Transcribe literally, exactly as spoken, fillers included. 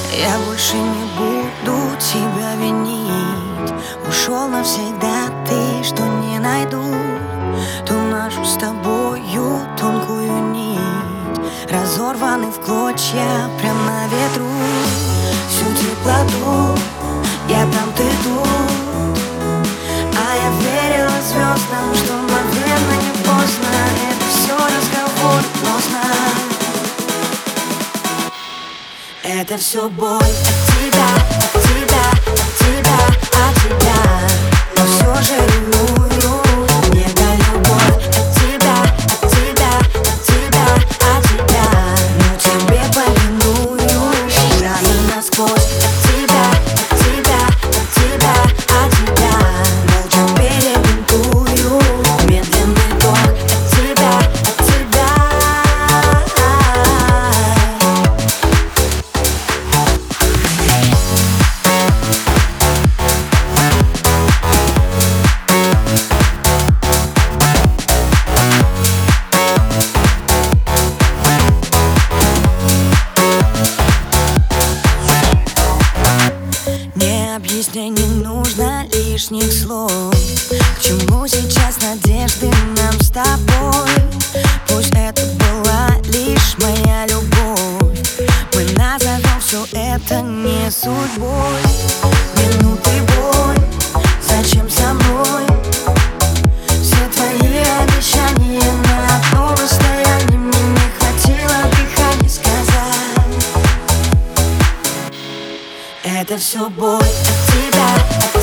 Я больше не буду тебя винить. Ушел навсегда ты, что не найду ту нашу с тобою тонкую нить, разорванный в клочья прям на ветру. Всю теплоту я там, ты тут, а я верила звездам, что, наверное, не поздно. Это все разговор поздно. Это все боль от тебя, от тебя, от тебя, от тебя. Но все же ревную, мне да любовь от тебя, от тебя, от тебя, от тебя. Но тебе повиную, ранен насквозь от тебя, от тебя, от тебя, от тебя. Молча перебинтую, медленный ток от тебя, от тебя. Объяснять не нужно лишних слов. К чему сейчас надежды нам с тобой? Пусть это была лишь моя любовь, мы назовем все это не судьбой. Минуты бой, зачем со мной? Все твои обещания на одном расстоянии, мне не хватило дыхания сказать. Это все боль от тебя.